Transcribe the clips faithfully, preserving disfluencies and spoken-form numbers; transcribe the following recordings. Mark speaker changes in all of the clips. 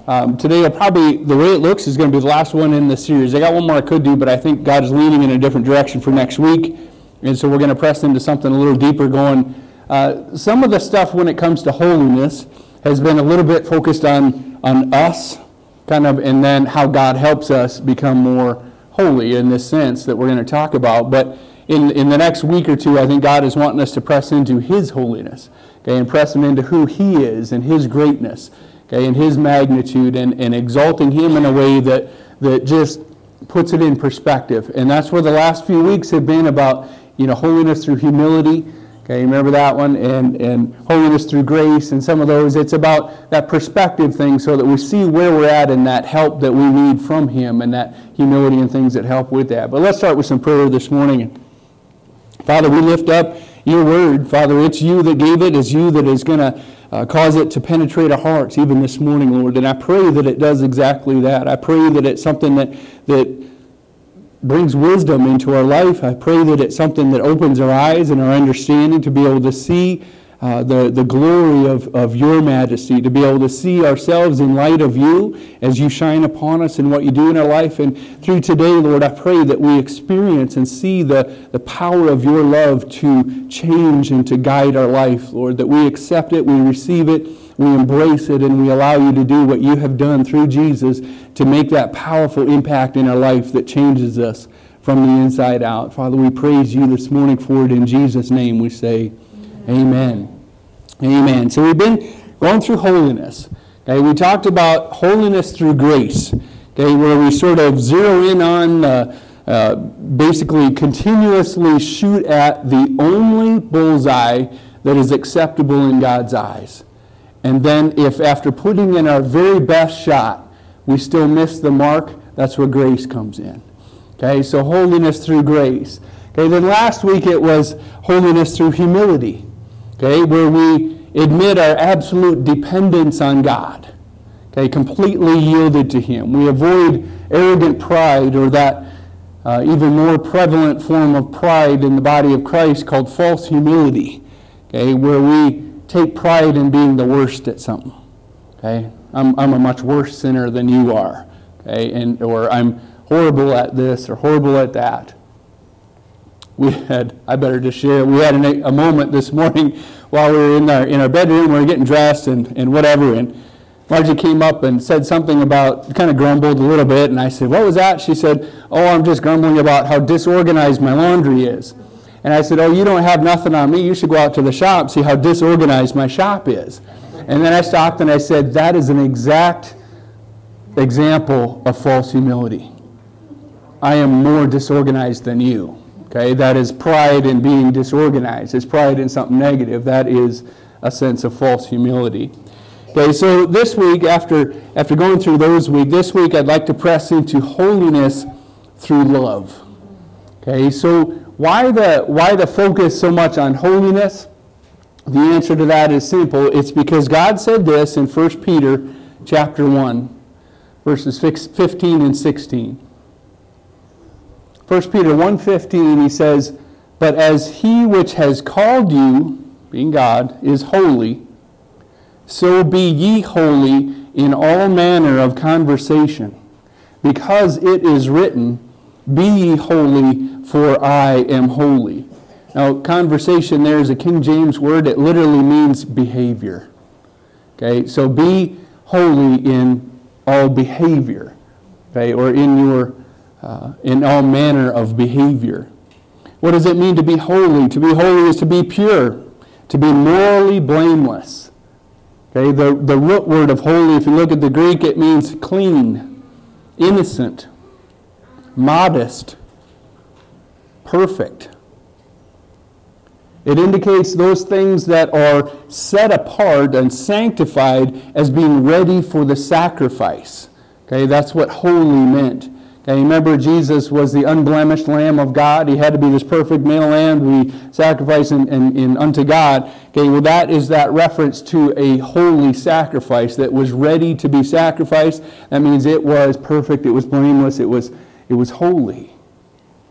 Speaker 1: Um, today, will probably, the way it looks, is going to be the last one in the series. I got one more I could do, but I think God is leaning in a different direction for next week. And so we're going to press into something a little deeper going. Uh, some of the stuff when it comes to holiness has been a little bit focused on, on us, kind of, and then how God helps us become more holy in this sense that we're going to talk about. But in, in the next week or two, I think God is wanting us to press into His holiness, okay, and press Him into who He is and His greatness, okay, and His magnitude, and, and exalting Him in a way that, that just puts it in perspective. And that's where the last few weeks have been about, you know, holiness through humility. Okay, remember that one? And, and holiness through grace and some of those. It's about that perspective thing so that we see where we're at and that help that we need from Him and that humility and things that help with that. But let's start with some prayer this morning. Father, we lift up Your Word. Father, it's You that gave it. It's You that is going to uh, cause it to penetrate our hearts even this morning, Lord. And I pray that it does exactly that. I pray that it's something that that brings wisdom into our life. I pray that it's something that opens our eyes and our understanding to be able to see uh, the, the glory of, of Your majesty, to be able to see ourselves in light of You as You shine upon us and what You do in our life. And through today, Lord, I pray that we experience and see the, the power of Your love to change and to guide our life, Lord, that we accept it, we receive it, we embrace it, and we allow You to do what You have done through Jesus to make that powerful impact in our life that changes us from the inside out. Father, we praise You this morning for it. In Jesus' name we say amen. Amen. Amen. So we've been going through holiness. Okay, we talked about holiness through grace, okay, where we sort of zero in on uh, uh, basically continuously shoot at the only bullseye that is acceptable in God's eyes. And then if after putting in our very best shot, we still miss the mark, that's where grace comes in. Okay, so holiness through grace. Okay, then last week it was holiness through humility. Okay, where we admit our absolute dependence on God. Okay, completely yielded to Him. We avoid arrogant pride, or that uh, even more prevalent form of pride in the body of Christ called false humility. Okay, where we take pride in being the worst at something. Okay, I'm I'm a much worse sinner than you are. Okay, and or I'm horrible at this or horrible at that. We had I better just share. We had a, a moment this morning while we were in our in our bedroom. We were getting dressed and, and whatever. And Margie came up and said something about, kind of grumbled a little bit. And I said, "What was that?" She said, "Oh, I'm just grumbling about how disorganized my laundry is." And I said, "Oh, you don't have nothing on me. You should go out to the shop and see how disorganized my shop is." And then I stopped and I said, that is an exact example of false humility. I am more disorganized than you. Okay, that is pride in being disorganized. It's pride in something negative. That is a sense of false humility. Okay, so this week, after after going through those weeks, this week I'd like to press into holiness through love. Okay, so why the why the focus so much on holiness? The answer to that is simple. It's because God said this in First Peter chapter one, verses fifteen and sixteen. First Peter one fifteen, he says, "But as He which has called you," being God, "is holy, so be ye holy in all manner of conversation, because it is written, Be ye holy, for I am holy." Now, conversation there is a King James word. It literally means behavior. Okay, so be holy in all behavior, okay, or in your uh, in all manner of behavior. What does it mean to be holy? To be holy is to be pure, to be morally blameless. Okay, the, the root word of holy, if you look at the Greek, it means clean, innocent, modest, perfect. It indicates those things that are set apart and sanctified as being ready for the sacrifice. Okay, that's what holy meant. Okay, remember Jesus was the unblemished Lamb of God. He had to be this perfect male lamb we sacrifice in, in, in unto God. Okay, well that is that reference to a holy sacrifice that was ready to be sacrificed. That means it was perfect, it was blameless, it was it was holy.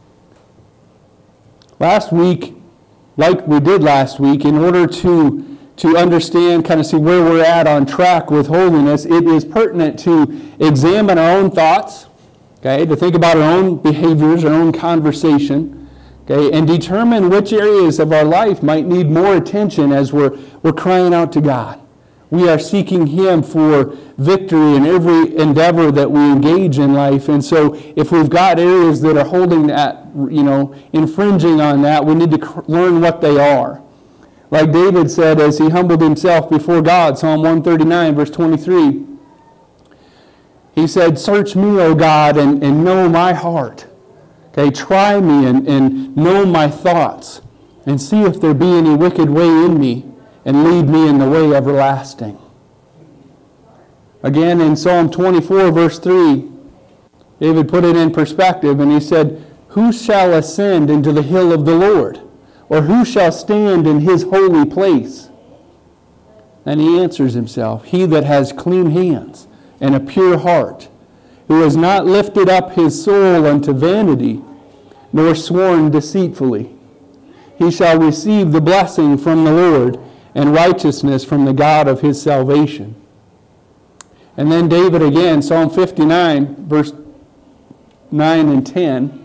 Speaker 1: Last week, like we did last week, in order to to understand, kind of see where we're at on track with holiness, it is pertinent to examine our own thoughts, okay, to think about our own behaviors, our own conversation, okay, and determine which areas of our life might need more attention as we're, we're crying out to God. We are seeking Him for victory in every endeavor that we engage in life. And so if we've got areas that are holding that, you know, infringing on that, we need to cr- learn what they are. Like David said as he humbled himself before God, Psalm one thirty-nine, verse twenty-three, he said, "Search me, O God, and, and know my heart. Okay, try me and, and know my thoughts, and see if there be any wicked way in me, and lead me in the way everlasting." Again, in Psalm twenty-four, verse three, David put it in perspective, and he said, "Who shall ascend into the hill of the Lord? Or who shall stand in His holy place?" And he answers himself, "He that has clean hands and a pure heart, who has not lifted up his soul unto vanity, nor sworn deceitfully. He shall receive the blessing from the Lord, and righteousness from the God of his salvation." And then David again, Psalm fifty-nine, verse nine and ten,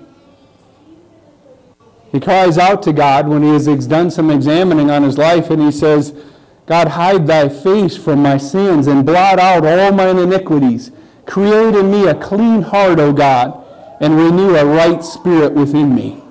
Speaker 1: he cries out to God when he has done some examining on his life, and he says, "God, hide thy face from my sins and blot out all mine iniquities. Create in me a clean heart, O God, and renew a right spirit within me."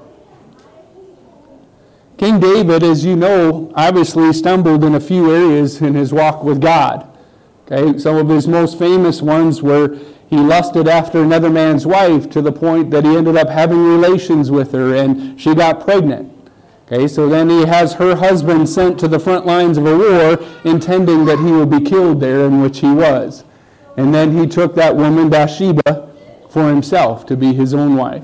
Speaker 1: King David, as you know, obviously stumbled in a few areas in his walk with God. Okay, some of his most famous ones were he lusted after another man's wife to the point that he ended up having relations with her and she got pregnant. Okay, so then he has her husband sent to the front lines of a war intending that he would be killed there, in which he was. And then he took that woman, Bathsheba, for himself to be his own wife.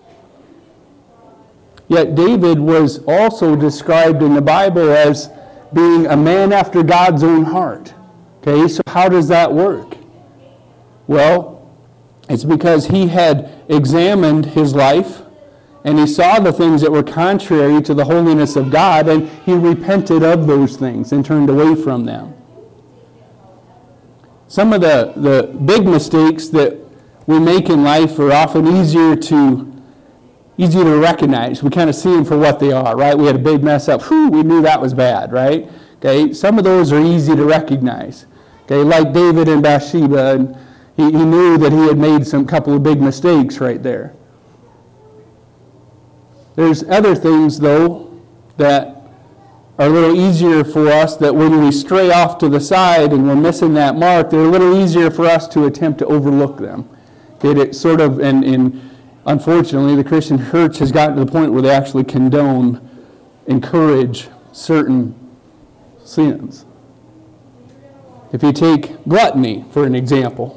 Speaker 1: Yet David was also described in the Bible as being a man after God's own heart. Okay, so how does that work? Well, it's because he had examined his life and he saw the things that were contrary to the holiness of God, and he repented of those things and turned away from them. Some of the, the big mistakes that we make in life are often easier to easier to recognize. We kind of see them for what they are, right? We had a big mess up. Whew, we knew that was bad, right? Okay, some of those are easy to recognize. Okay, like David and Bathsheba, and he, he knew that he had made some couple of big mistakes right there. There's other things, though, that are a little easier for us, that when we stray off to the side and we're missing that mark, they're a little easier for us to attempt to overlook them. Okay, it sort of, and, and unfortunately, the Christian church has gotten to the point where they actually condone, encourage certain sins. If you take gluttony, for an example,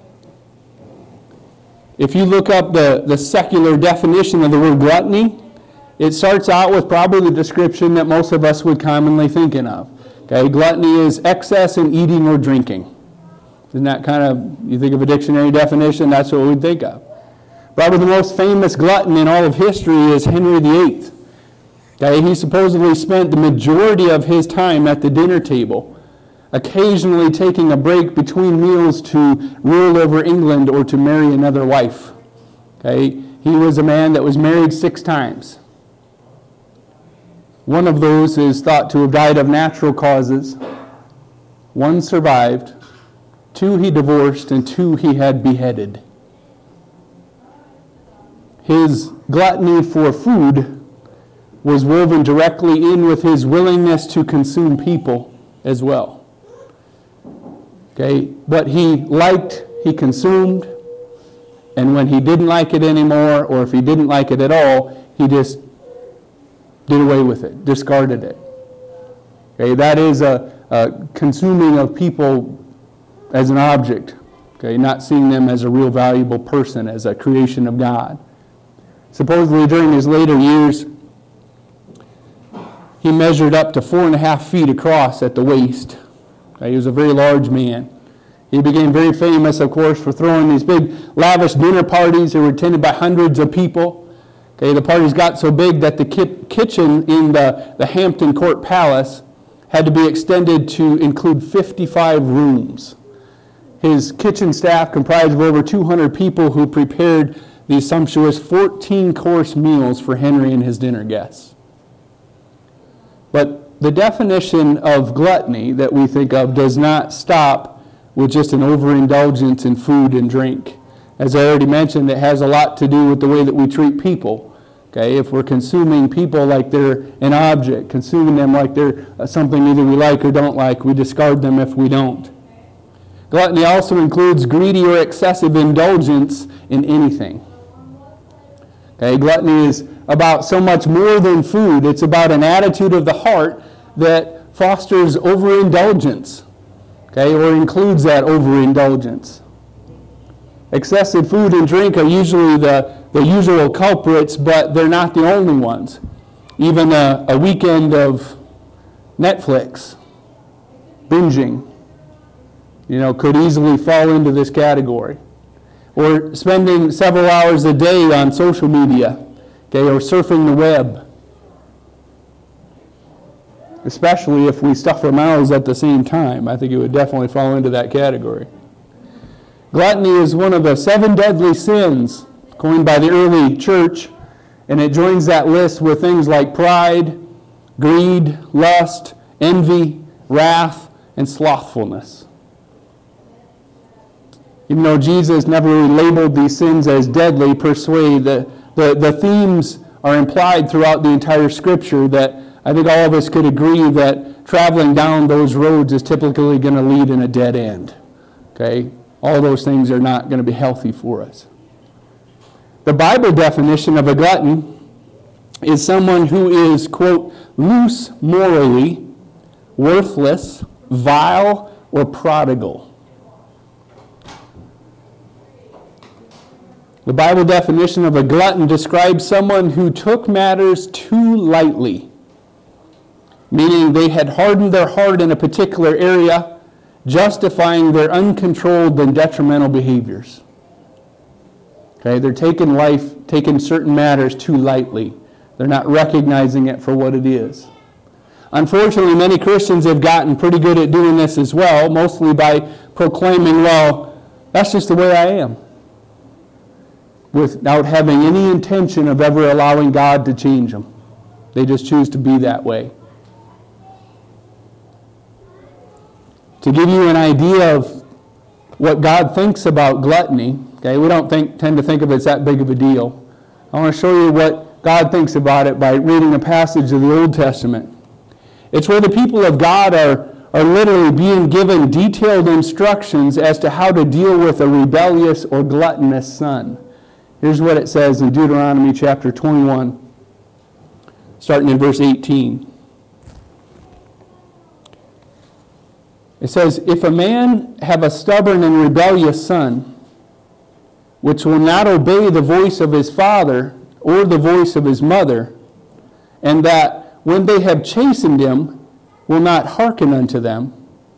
Speaker 1: if you look up the, the secular definition of the word gluttony, it starts out with probably the description that most of us would commonly thinking of. Okay, gluttony is excess in eating or drinking. Isn't that kind of, you think of a dictionary definition, that's what we'd think of. Probably the most famous glutton in all of history is Henry the Eighth. Okay, he supposedly spent the majority of his time at the dinner table, occasionally taking a break between meals to rule over England or to marry another wife. Okay, he was a man that was married six times. One of those is thought to have died of natural causes. One survived. Two he divorced, and two he had beheaded. His gluttony for food was woven directly in with his willingness to consume people as well. Okay, what he liked, he consumed, and when he didn't like it anymore, or if he didn't like it at all, he just did away with it, discarded it. Okay, that is a, a consuming of people as an object, okay, not seeing them as a real valuable person, as a creation of God. Supposedly during his later years, he measured up to four and a half feet across at the waist. He was a very large man. He became very famous, of course, for throwing these big, lavish dinner parties that were attended by hundreds of people. Okay, the parties got so big that the ki- kitchen in the, the Hampton Court Palace had to be extended to include fifty-five rooms. His kitchen staff comprised of over two hundred people who prepared these sumptuous fourteen-course meals for Henry and his dinner guests. But the definition of gluttony that we think of does not stop with just an overindulgence in food and drink. As I already mentioned, it has a lot to do with the way that we treat people. Okay, if we're consuming people like they're an object, consuming them like they're something either we like or don't like, we discard them if we don't. Gluttony also includes greedy or excessive indulgence in anything. Okay, gluttony is about so much more than food. It's about an attitude of the heart that fosters overindulgence, okay, or includes that overindulgence. Excessive food and drink are usually the, the usual culprits, but they're not the only ones. Even a, a weekend of Netflix, binging, you know, could easily fall into this category. Or spending several hours a day on social media, okay, or surfing the web. Especially if we stuff our mouths at the same time. I think it would definitely fall into that category. Gluttony is one of the seven deadly sins coined by the early church, and it joins that list with things like pride, greed, lust, envy, wrath, and slothfulness. Even though Jesus never really labeled these sins as deadly per se, the, the, the themes are implied throughout the entire Scripture that I think all of us could agree that traveling down those roads is typically going to lead in a dead end. Okay? All those things are not going to be healthy for us. The Bible definition of a glutton is someone who is, quote, loose morally, worthless, vile, or prodigal. The Bible definition of a glutton describes someone who took matters too lightly, meaning they had hardened their heart in a particular area, justifying their uncontrolled and detrimental behaviors. Okay, they're taking life, taking certain matters too lightly. They're not recognizing it for what it is. Unfortunately, many Christians have gotten pretty good at doing this as well, mostly by proclaiming, well, that's just the way I am, without having any intention of ever allowing God to change them. They just choose to be that way. To give you an idea of what God thinks about gluttony, okay, we don't think, tend to think of it as that big of a deal. I want to show you what God thinks about it by reading a passage of the Old Testament. It's where the people of God are, are literally being given detailed instructions as to how to deal with a rebellious or gluttonous son. Here's what it says in Deuteronomy chapter twenty-one, starting in verse eighteen. It says, if a man have a stubborn and rebellious son, which will not obey the voice of his father or the voice of his mother, and that when they have chastened him, will not hearken unto them,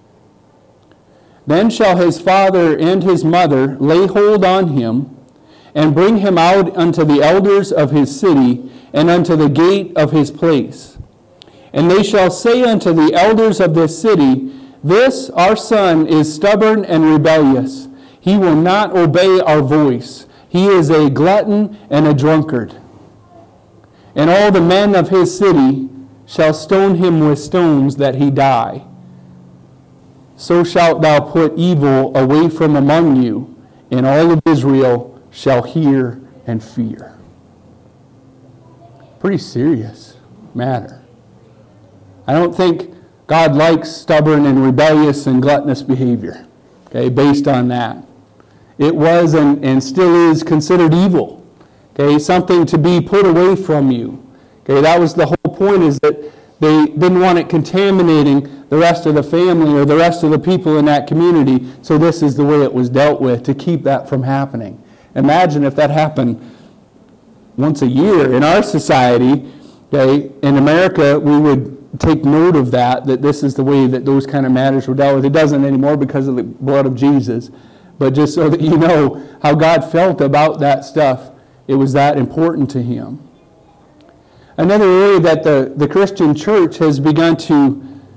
Speaker 1: then shall his father and his mother lay hold on him, and bring him out unto the elders of his city, and unto the gate of his place. And they shall say unto the elders of this city, this our son is stubborn and rebellious. He will not obey our voice. He is a glutton and a drunkard. And all the men of his city shall stone him with stones that he die. So shalt thou put evil away from among you, and all of Israel shall hear and fear. Pretty serious matter. I don't think God likes stubborn and rebellious and gluttonous behavior, okay, based on that. It was and, and still is considered evil, okay, something to be put away from you. Okay, that was the whole point, is that they didn't want it contaminating the rest of the family or the rest of the people in that community, so this is the way it was dealt with to keep that from happening. Imagine if that happened once a year in our society. Okay, in America, we would take note of that, that this is the way that those kind of matters were dealt with. It doesn't anymore because of the blood of Jesus. But just so that you know how God felt about that stuff, it was that important to him. Another area that the, the Christian church has begun to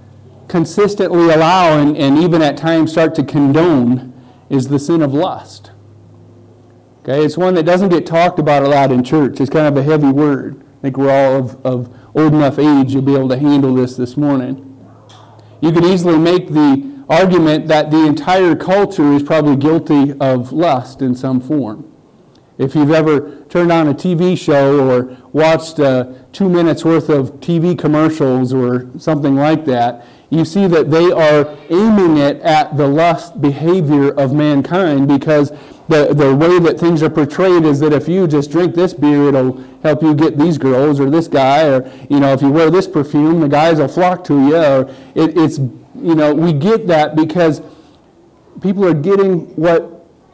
Speaker 1: consistently allow and, and even at times start to condone is the sin of lust. Okay, it's one that doesn't get talked about a lot in church. It's kind of a heavy word. I think we're all of, of old enough age, you'll be able to handle this this morning. You could easily make the argument that the entire culture is probably guilty of lust in some form. If you've ever turned on a T V show or watched uh, two minutes worth of T V commercials or something like that, you see that they are aiming it at the lust behavior of mankind, because the, the way that things are portrayed is that if you just drink this beer, it'll help you get these girls or this guy, or, you know, if you wear this perfume, the guys will flock to you. Or it, it's, you know, we get that because people are getting what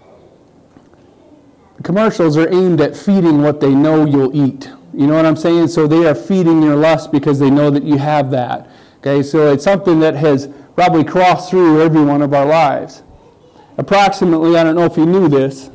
Speaker 1: commercials are aimed at, feeding what they know you'll eat. You know what I'm saying? So they are feeding your lust because they know that you have that. Okay, so it's something that has probably crossed through every one of our lives. Approximately, I don't know if you knew this,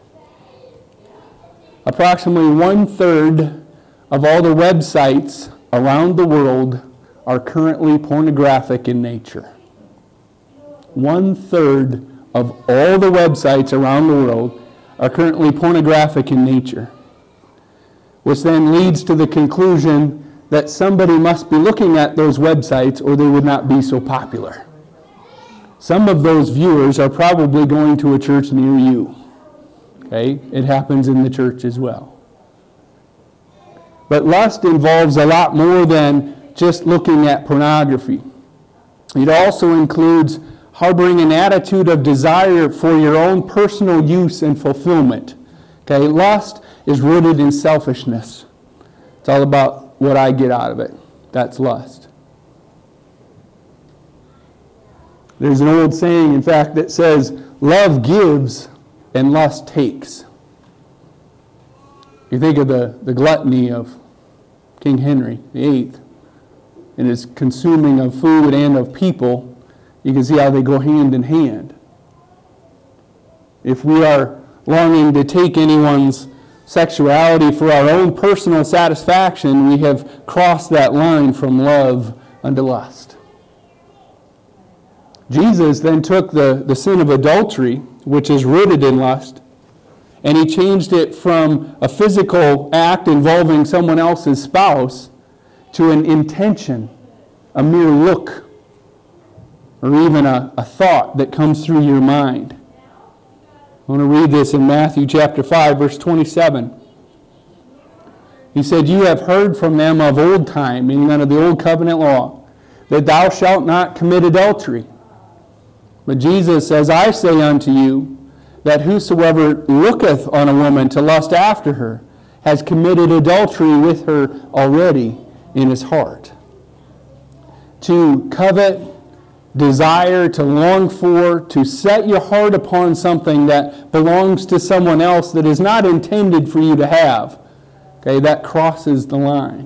Speaker 1: approximately one-third of all the websites around the world are currently pornographic in nature. One-third of all the websites around the world are currently pornographic in nature, which then leads to the conclusion that somebody must be looking at those websites or they would not be so popular. Some of those viewers are probably going to a church near you. Okay? It happens in the church as well. But lust involves a lot more than just looking at pornography. It also includes harboring an attitude of desire for your own personal use and fulfillment. Okay? Lust is rooted in selfishness. It's all about what I get out of it. That's lust. There's an old saying, in fact, that says, love gives and lust takes. You think of the, the gluttony of King Henry the eighth and his consuming of food and of people, you can see how they go hand in hand. If we are longing to take anyone's sexuality for our own personal satisfaction, we have crossed that line from love unto lust. Jesus then took the, the sin of adultery, which is rooted in lust, and he changed it from a physical act involving someone else's spouse to an intention, a mere look, or even a, a thought that comes through your mind. I want to read this in Matthew chapter five, verse twenty-seven. He said, you have heard from them of old time, meaning under the old covenant law, that thou shalt not commit adultery. But Jesus says, I say unto you, that whosoever looketh on a woman to lust after her has committed adultery with her already in his heart. To covet, desire, to long for, to set your heart upon something that belongs to someone else that is not intended for you to have, okay, that crosses the line.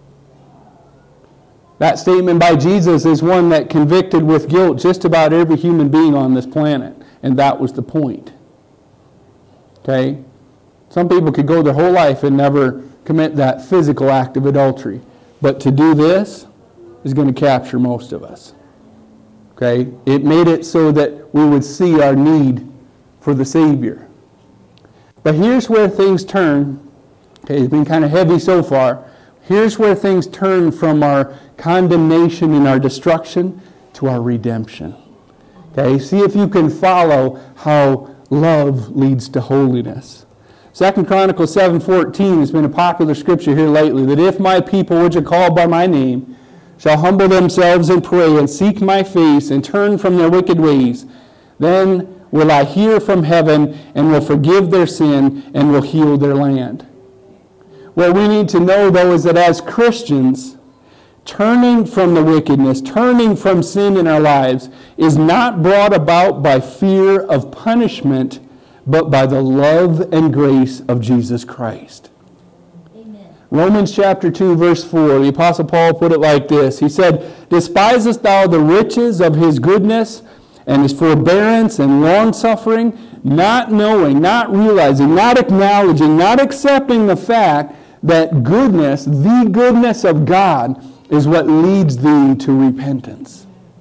Speaker 1: That statement by Jesus is one that convicted with guilt just about every human being on this planet, and that was the point. Okay? Some people could go their whole life and never commit that physical act of adultery, but to do this is going to capture most of us. Okay? It made it so that we would see our need for the Savior. But here's where things turn. Okay, it's been kind of heavy so far. Here's where things turn from our condemnation and our destruction to our redemption. Okay, see if you can follow how love leads to holiness. Second Chronicles seven fourteen has been a popular scripture here lately, that if my people which are called by my name shall humble themselves and pray and seek my face and turn from their wicked ways, then will I hear from heaven and will forgive their sin and will heal their land. What we need to know, though, is that as Christians, turning from the wickedness, turning from sin in our lives, is not brought about by fear of punishment, but by the love and grace of Jesus Christ. Amen. Romans chapter two, verse four, the Apostle Paul put it like this. He said, despisest thou the riches of his goodness and his forbearance and long-suffering, not knowing, not realizing, not acknowledging, not accepting the fact that goodness, the goodness of God, is what leads thee to repentance.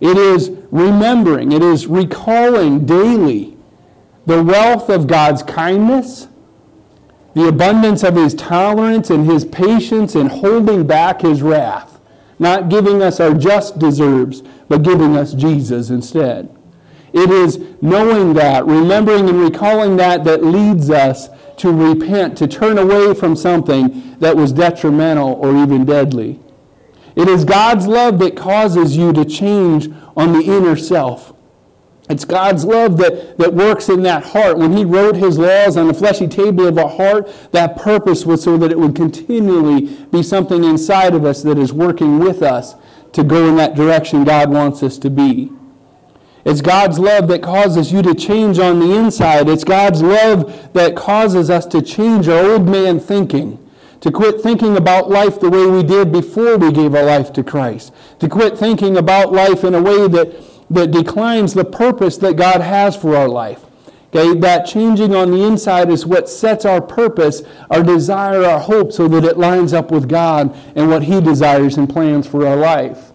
Speaker 1: It is remembering, it is recalling daily the wealth of God's kindness, the abundance of His tolerance and His patience in holding back His wrath, not giving us our just deserves, but giving us Jesus instead. It is knowing that, remembering and recalling that, that leads us to repent, to turn away from something that was detrimental or even deadly. It is God's love that causes you to change on the inner self. It's God's love that, that works in that heart. When He wrote His laws on the fleshy table of our heart, that purpose was so that it would continually be something inside of us that is working with us to go in that direction God wants us to be. It's God's love that causes you to change on the inside. It's God's love that causes us to change our old man thinking, to quit thinking about life the way we did before we gave our life to Christ, to quit thinking about life in a way that, that declines the purpose that God has for our life. Okay, that changing on the inside is what sets our purpose, our desire, our hope, so that it lines up with God and what He desires and plans for our life.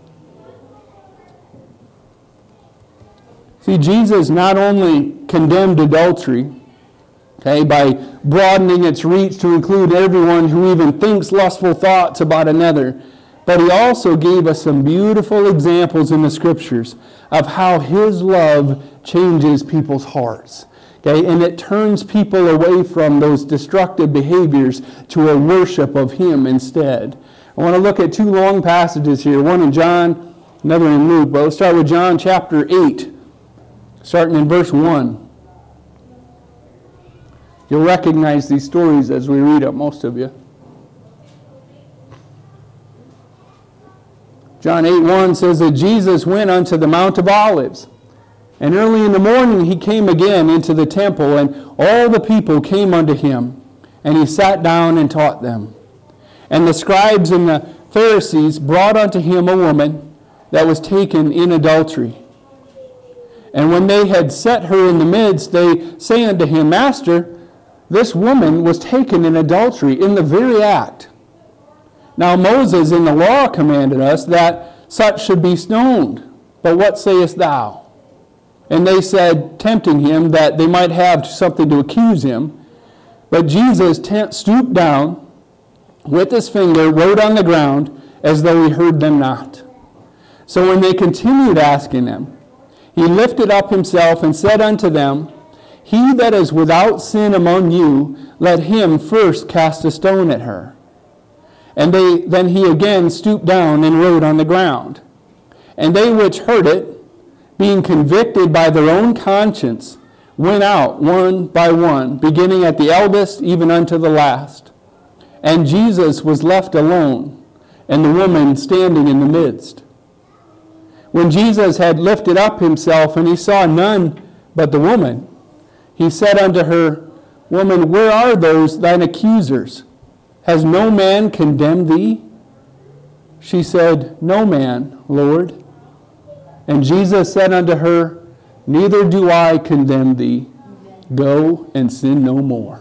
Speaker 1: See, Jesus not only condemned adultery, okay, by broadening its reach to include everyone who even thinks lustful thoughts about another, but He also gave us some beautiful examples in the Scriptures of how His love changes people's hearts. Okay, and it turns people away from those destructive behaviors to a worship of Him instead. I want to look at two long passages here, one in John, another in Luke. But let's start with John chapter eight, starting in verse one. You'll recognize these stories as we read them, most of you. John eight one says that Jesus went unto the Mount of Olives. And early in the morning He came again into the temple, and all the people came unto Him. And He sat down and taught them. And the scribes and the Pharisees brought unto Him a woman that was taken in adultery. And when they had set her in the midst, they say unto Him, Master, this woman was taken in adultery in the very act. Now Moses in the law commanded us that such should be stoned. But what sayest thou? And they said, tempting Him, that they might have something to accuse Him. But Jesus t- stooped down, with His finger wrote on the ground, as though He heard them not. So when they continued asking Him, He lifted up Himself and said unto them, He that is without sin among you, let him first cast a stone at her. And they, then He again stooped down and wrote on the ground. And they which heard it, being convicted by their own conscience, went out one by one, beginning at the eldest even unto the last. And Jesus was left alone, and the woman standing in the midst. When Jesus had lifted up Himself, and He saw none but the woman, He said unto her, Woman, where are those thine accusers? Has no man condemned thee? She said, No man, Lord. And Jesus said unto her, Neither do I condemn thee. Go and sin no more.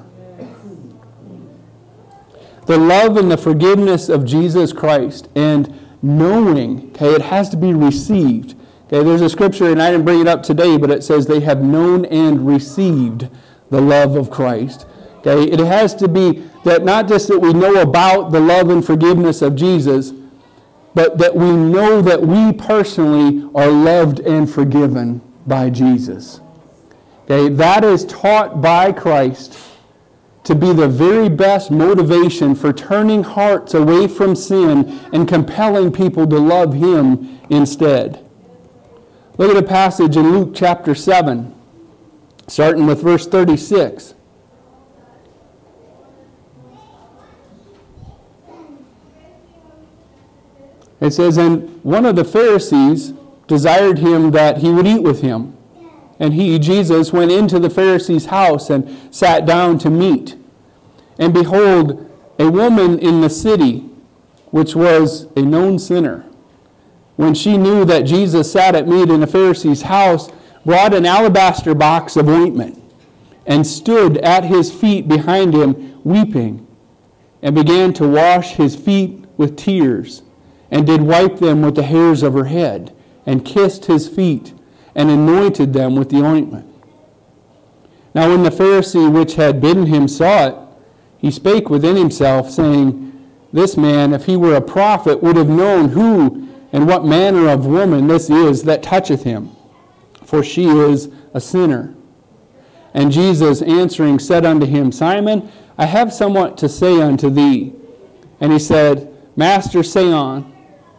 Speaker 1: The love and the forgiveness of Jesus Christ, and knowing, okay, it has to be received. Okay, there's a scripture, and I didn't bring it up today, but it says they have known and received the love of Christ. Okay, it has to be that not just that we know about the love and forgiveness of Jesus, but that we know that we personally are loved and forgiven by Jesus. Okay, that is taught by Christ to be the very best motivation for turning hearts away from sin and compelling people to love Him instead. Look at a passage in Luke chapter seven, starting with verse thirty-six. It says, And one of the Pharisees desired Him that he would eat with him. And he, Jesus, went into the Pharisee's house and sat down to meat. And behold, a woman in the city, which was a known sinner, when she knew that Jesus sat at meat in the Pharisee's house, brought an alabaster box of ointment, and stood at His feet behind Him, weeping, and began to wash His feet with tears, and did wipe them with the hairs of her head, and kissed his feet, and anointed them with the ointment. Now when the Pharisee which had bidden him saw it, he spake within himself, saying, This man, if he were a prophet, would have known who and what manner of woman this is that toucheth him, for she is a sinner. And Jesus answering said unto him, Simon, I have somewhat to say unto thee. And he said, Master, say on.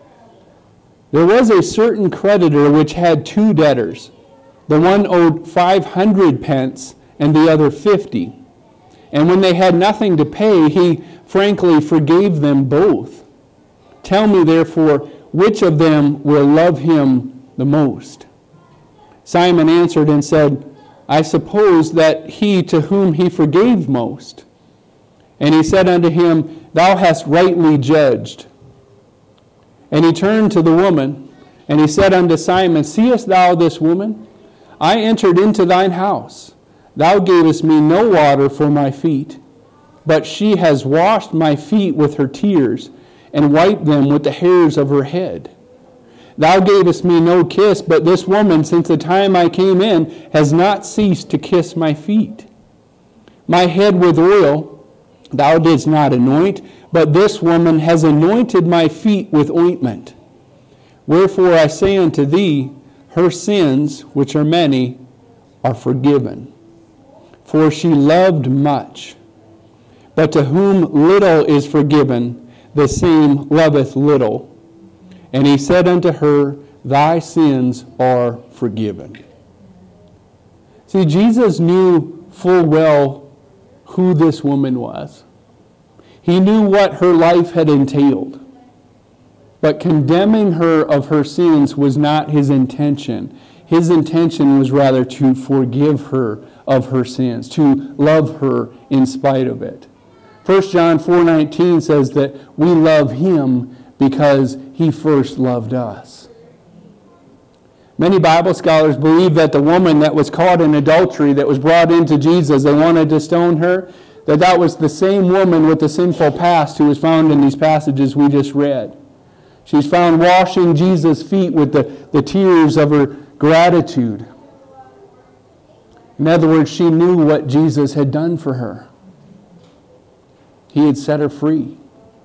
Speaker 1: There was a certain creditor which had two debtors. The one owed five hundred pence, and the other fifty. And when they had nothing to pay, he frankly forgave them both. Tell me, therefore, which of them will love him the most? Simon answered and said, I suppose that he to whom he forgave most. And he said unto him, Thou hast rightly judged. And he turned to the woman, and he said unto Simon, Seest thou this woman? I entered into thine house. Thou gavest me no water for my feet, but she has washed my feet with her tears, and wiped them with the hairs of her head. Thou gavest me no kiss, but this woman, since the time I came in, has not ceased to kiss my feet. My head with oil thou didst not anoint, but this woman has anointed my feet with ointment. Wherefore I say unto thee, her sins, which are many, are forgiven. For she loved much. But to whom little is forgiven, the same loveth little. And he said unto her, Thy sins are forgiven. See, Jesus knew full well who this woman was. He knew what her life had entailed. But condemning her of her sins was not his intention. His intention was rather to forgive her of her sins, to love her in spite of it. First John four nineteen says that we love him because he first loved us. Many Bible scholars believe that the woman that was caught in adultery, that was brought into Jesus, they wanted to stone her, that that was the same woman with the sinful past who was found in these passages we just read. She's found washing Jesus' feet with the, the tears of her gratitude. In other words, she knew what Jesus had done for her. He had set her free.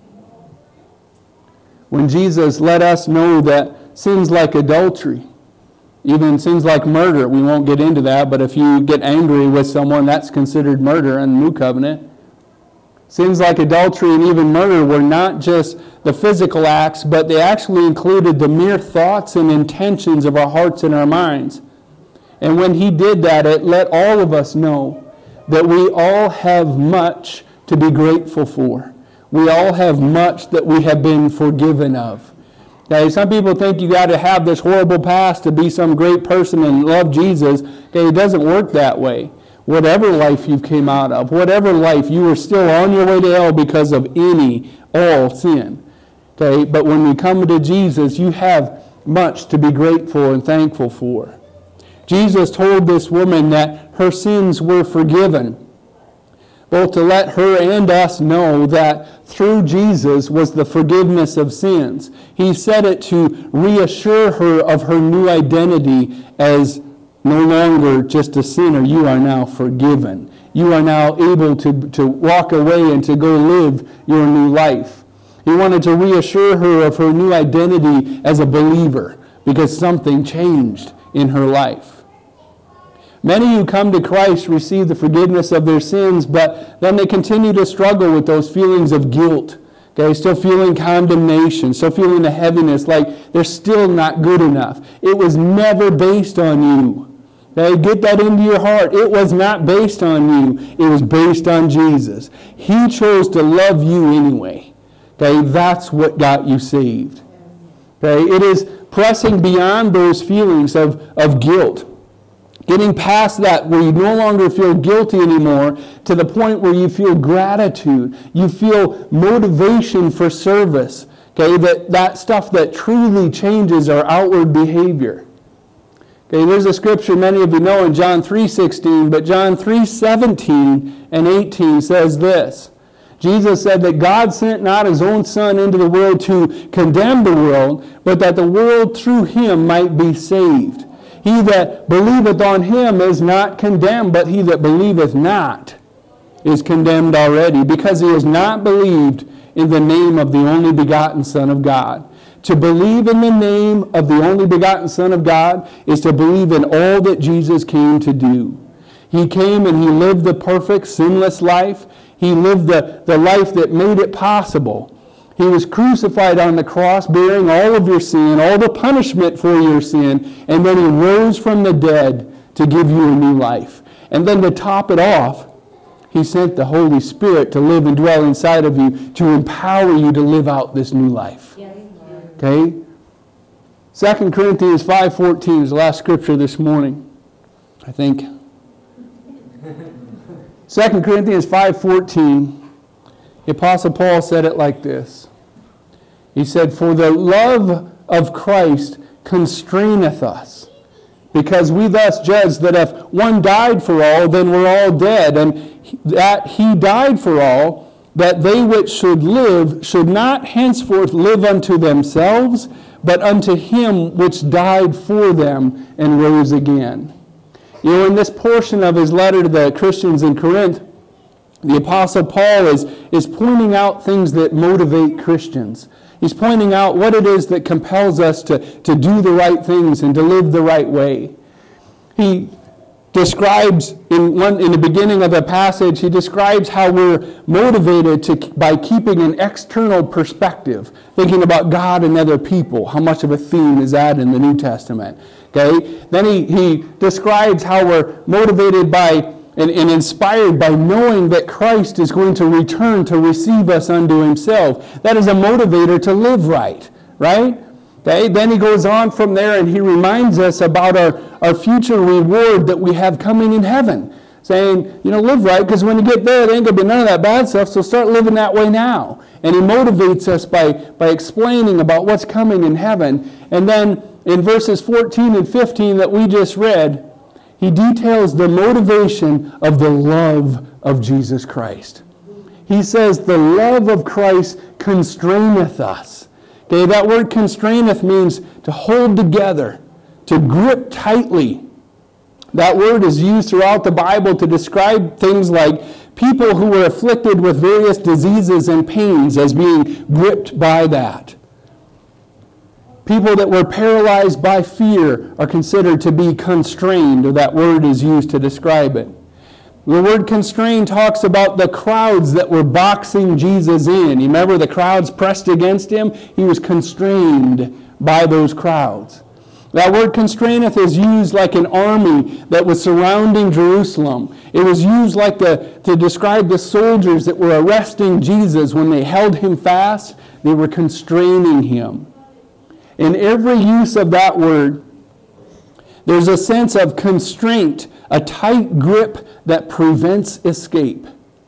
Speaker 1: When Jesus let us know that sins like adultery, even sins like murder, we won't get into that, but if you get angry with someone, that's considered murder in the New Covenant. Sins like adultery and even murder were not just the physical acts, but they actually included the mere thoughts and intentions of our hearts and our minds. And when he did that, it let all of us know that we all have much to be grateful for. We all have much that we have been forgiven of. Now, some people think you got to have this horrible past to be some great person and love Jesus. Okay, it doesn't work that way. Whatever life you came out of, whatever life, you were still on your way to hell because of any, all sin. Okay, but when we come to Jesus, you have much to be grateful and thankful for. Jesus told this woman that her sins were forgiven, both to let her and us know that through Jesus was the forgiveness of sins. He said it to reassure her of her new identity as no longer just a sinner. You are now forgiven. You are now able to, to walk away and to go live your new life. He wanted to reassure her of her new identity as a believer because something changed in her life. Many who come to Christ receive the forgiveness of their sins, but then they continue to struggle with those feelings of guilt. Okay, still feeling condemnation, still feeling the heaviness, like they're still not good enough. It was never based on you. Okay, get that into your heart. It was not based on you. It was based on Jesus. He chose to love you anyway. Okay, that's what got you saved. Okay, it is pressing beyond those feelings of, of guilt. Getting past that where you no longer feel guilty anymore to the point where you feel gratitude. You feel motivation for service. Okay, that, that stuff that truly changes our outward behavior. Okay, there's a scripture many of you know in John three sixteen, but John three seventeen and eighteen says this. Jesus said that God sent not his own Son into the world to condemn the world, but that the world through him might be saved. He that believeth on him is not condemned, but he that believeth not is condemned already, because he has not believed in the name of the only begotten Son of God. To believe in the name of the only begotten Son of God is to believe in all that Jesus came to do. He came and he lived the perfect, sinless life. He lived the, the life that made it possible. He was crucified on the cross, bearing all of your sin, all the punishment for your sin, and then he rose from the dead to give you a new life. And then to top it off, he sent the Holy Spirit to live and dwell inside of you to empower you to live out this new life.
Speaker 2: Yes.
Speaker 1: Okay? Second Corinthians five fourteen is the last scripture this morning, I think. Second Corinthians five fourteen, the Apostle Paul said it like this. He said, "For the love of Christ constraineth us, because we thus judge that if one died for all, then we're all dead, and that he died for all, that they which should live should not henceforth live unto themselves, but unto him which died for them and rose again." You know, in this portion of his letter to the Christians in Corinth, the Apostle Paul is, is pointing out things that motivate Christians. He's pointing out what it is that compels us to, to do the right things and to live the right way. He describes, in one in the beginning of the passage, he describes how we're motivated to by keeping an external perspective, thinking about God and other people. How much of a theme is that in the New Testament? Okay. Then he, he describes how we're motivated by and, and inspired by knowing that Christ is going to return to receive us unto himself. That is a motivator to live right, right? Okay, then he goes on from there and he reminds us about our, our future reward that we have coming in heaven. Saying, you know, live right, because when you get there, there ain't going to be none of that bad stuff, so start living that way now. And he motivates us by, by explaining about what's coming in heaven. And then in verses fourteen and fifteen that we just read, he details the motivation of the love of Jesus Christ. He says, the love of Christ constraineth us. Okay, that word constraineth means to hold together, to grip tightly. That word is used throughout the Bible to describe things like people who were afflicted with various diseases and pains as being gripped by that. People that were paralyzed by fear are considered to be constrained, or that word is used to describe it. The word constrained talks about the crowds that were boxing Jesus in. You remember the crowds pressed against him? He was constrained by those crowds. That word constraineth is used like an army that was surrounding Jerusalem. It was used like the, to describe the soldiers that were arresting Jesus. When they held him fast, they were constraining him. In every use of that word, there's a sense of constraint, a tight grip that prevents escape.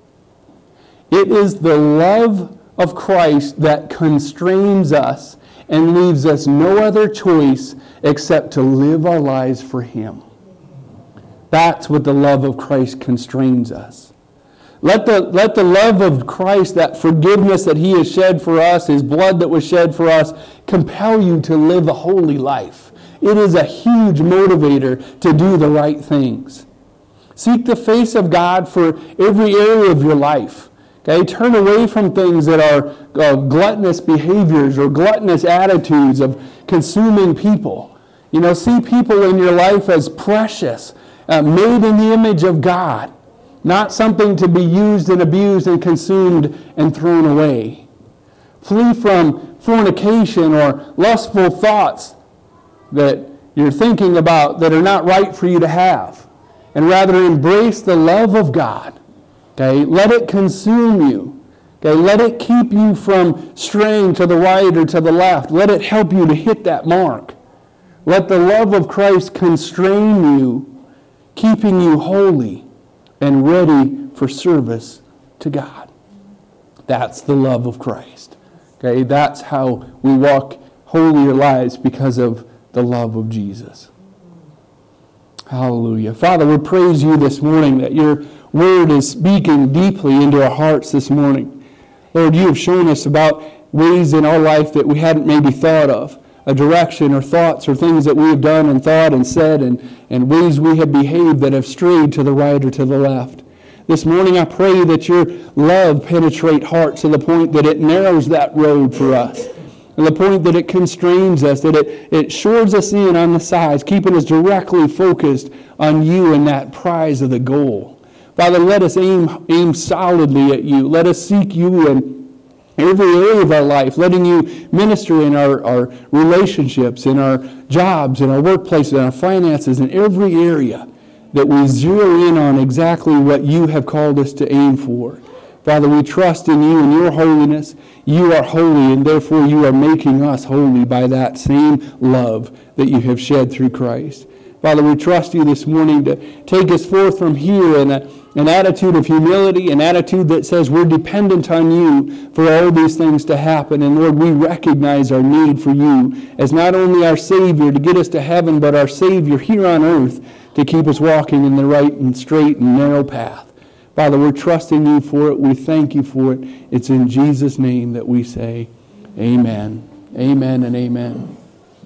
Speaker 1: It is the love of Christ that constrains us and leaves us no other choice except to live our lives for him. That's what the love of Christ constrains us. Let the, let the love of Christ, that forgiveness that he has shed for us, his blood that was shed for us, compel you to live a holy life. It is a huge motivator to do the right things. Seek the face of God for every area of your life. Okay, turn away from things that are uh, gluttonous behaviors or gluttonous attitudes of consuming people. You know, see people in your life as precious, uh, made in the image of God, not something to be used and abused and consumed and thrown away. Flee from fornication or lustful thoughts that you're thinking about that are not right for you to have, and rather embrace the love of God. Okay, let it consume you. Okay, let it keep you from straying to the right or to the left. Let it help you to hit that mark. Let the love of Christ constrain you, keeping you holy and ready for service to God. That's the love of Christ. Okay, that's how we walk holier lives, because of the love of Jesus. Hallelujah. Father, we praise you this morning that your word is speaking deeply into our hearts this morning. Lord, you have shown us about ways in our life that we hadn't maybe thought of, a direction or thoughts or things that we have done and thought and said, and, and ways we have behaved that have strayed to the right or to the left. This morning I pray that your love penetrate hearts to the point that it narrows that road for us, to the point that it constrains us, that it, it shores us in on the sides, keeping us directly focused on you and that prize of the goal. Father, let us aim, aim solidly at you. Let us seek you in every area of our life, letting you minister in our, our relationships, in our jobs, in our workplaces, in our finances, in every area, that we zero in on exactly what you have called us to aim for. Father, we trust in you and your holiness. You are holy, and therefore you are making us holy by that same love that you have shed through Christ. Father, we trust you this morning to take us forth from here in a, an attitude of humility, an attitude that says we're dependent on you for all these things to happen. And Lord, we recognize our need for you as not only our Savior to get us to heaven, but our Savior here on earth to keep us walking in the right and straight and narrow path. Father, we're trusting you for it. We thank you for it. It's in Jesus' name that we say amen. Amen and amen.